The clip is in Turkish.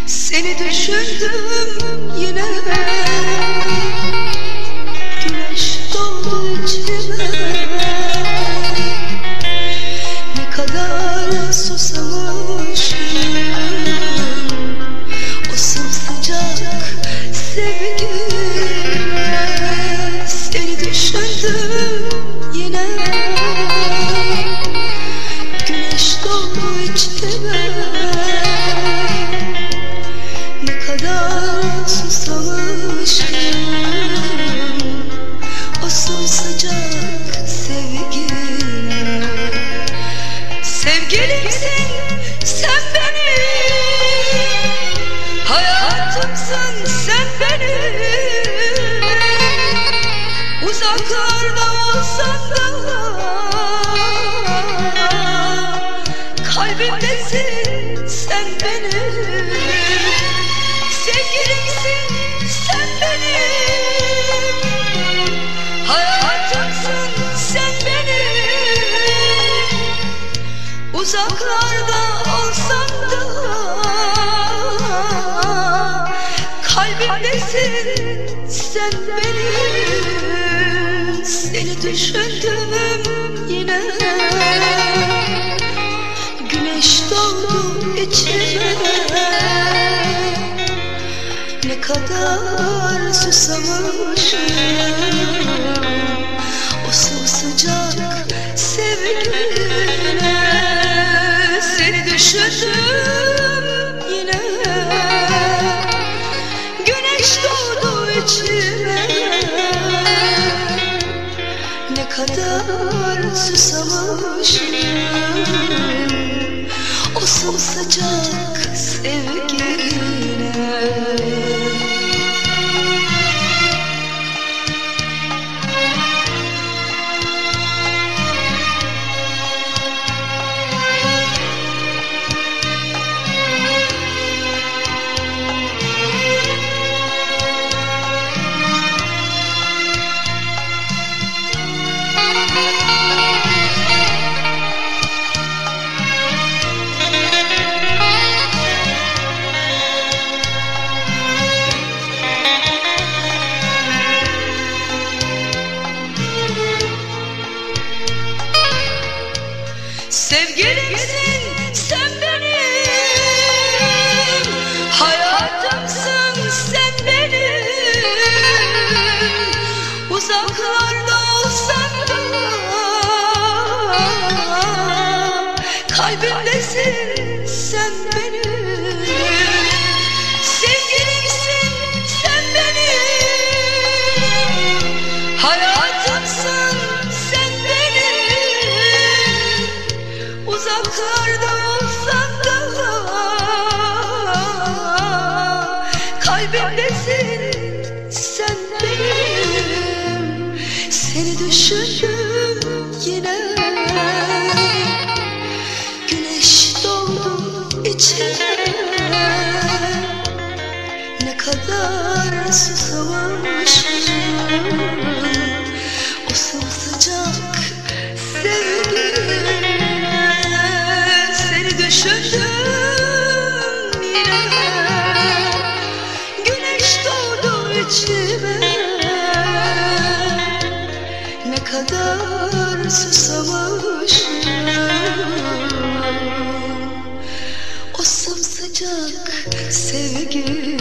Seni düşündüm yine, güneş doğdu içime. Ne kadar susamışım o sımsıcak sevgime. Seni düşündüm yine, güneş doğdu içime. Ne kadar susamışım o sımsıcak sevgine. Sevgilimsin sen benim, hayatımsın sen benim. Uzaklarda olsam da kalbimdesin sen benim. Sevgilimsin sen benim, hayatımsın sen benim. Uzaklarda olsam da kalbimdesin sen benim. Seni düşündüm yine, güneş doğdu içime. Ne kadar susamışım o sımsıcak sevgine. Seni düşündüm yine, güneş doğdu içime. Ne kadar susamışım o sımsıcak sevgine. Sevgilimsin sen benim, hayatımsın sen benim. Uzaklarda olsam da kalbimdesin sen benim. Sevgilimsin sen benim, hayatımsın sen benim. Uzaklarda olsam da kalbimdesin sen benim. Seni düşündüm yine, güneş doğdu içime. Ne kadar susamışım o sımsıcak sevgine. Seni düşündüm yine, güneş doğdu içime. Ne kadar susamışım o sımsıcak sevgi.